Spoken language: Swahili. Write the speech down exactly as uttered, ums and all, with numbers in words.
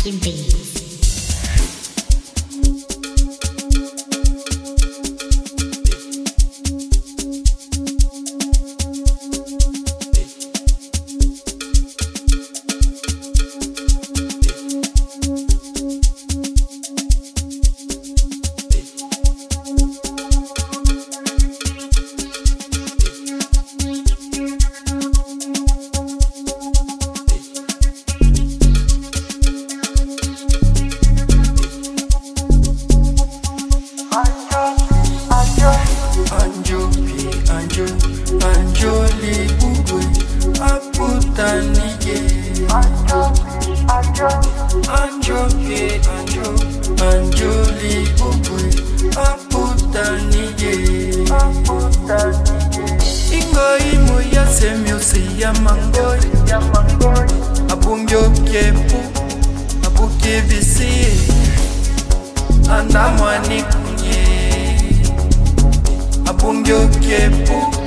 Making beats. Anjoli Bugwe Aputanije Anjoli Anjo Anjoli Bugwe Aputanije Ingo imo ya semyo se ya mangoy Abungyo kepu Abuke bisi Andamwani kunye Abungyo kepu